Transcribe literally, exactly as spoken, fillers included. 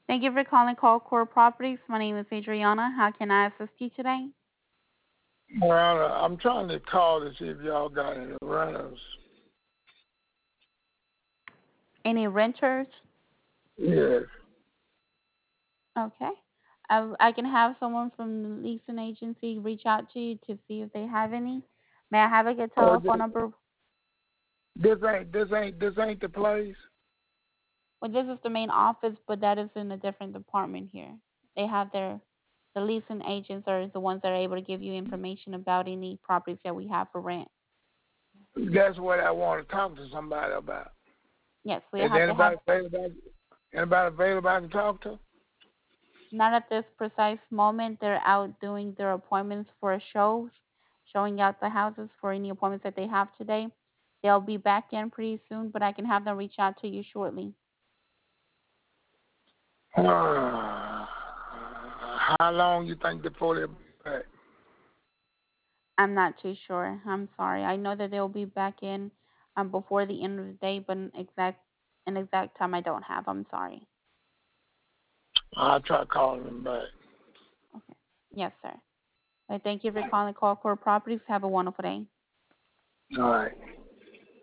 Thank you for calling Call Core Properties. My name is Adriana. How can I assist you today? Well, uh, I'm trying to call to see if y'all got any renters. Any renters? Yes. Okay. I, I can have someone from the leasing agency reach out to you to see if they have any. May I have a good Or telephone this, number? this ain't this ain't this ain't the place. Well, this is the main office, but that is in a different department here. They have their the leasing agents are the ones that are able to give you information about any properties that we have for rent. That's what I want to talk to somebody about. Yes, we Is have to have anybody available? Anybody available I can talk to? not at this precise moment. They're out doing their appointments for shows, showing out the houses for any appointments that they have today. They'll be back in pretty soon, but I can have them reach out to you shortly. Uh, how long you think before they be back? I'm not too sure. I'm sorry. I know that they'll be back in um, before the end of the day, but an exact an exact time I don't have. I'm sorry. I'll try calling them back. Okay. Yes, sir. I thank you for calling Call Core Properties. Have a wonderful day. All right.